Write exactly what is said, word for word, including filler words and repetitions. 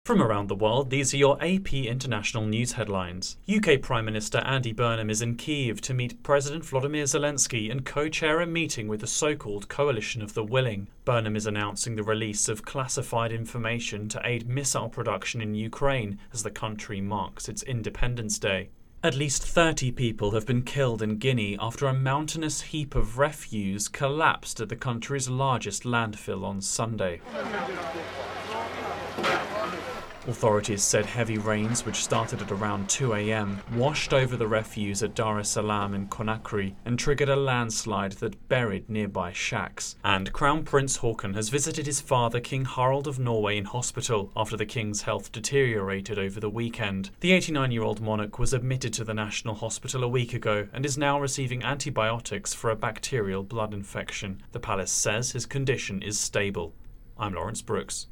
From around the world, these are your A P International News headlines. U K Prime Minister Andy Burnham is in Kyiv to meet President Volodymyr Zelensky and co-chair a meeting with the so-called Coalition of the Willing. Burnham is announcing the release of classified information to aid missile production in Ukraine as the country marks its Independence Day. At least thirty people have been killed in Guinea after a mountainous heap of refuse collapsed at the country's largest landfill on Sunday. Authorities said heavy rains, which started at around two a m, washed over the refuse at Dar es Salaam in Conakry and triggered a landslide that buried nearby shacks. And Crown Prince Haakon has visited his father, King Harald of Norway, in hospital after the king's health deteriorated over the weekend. The eighty-nine-year-old monarch was admitted to the National Hospital a week ago and is now receiving antibiotics for a bacterial blood infection. The palace says his condition is stable. I'm Lawrence Brooks.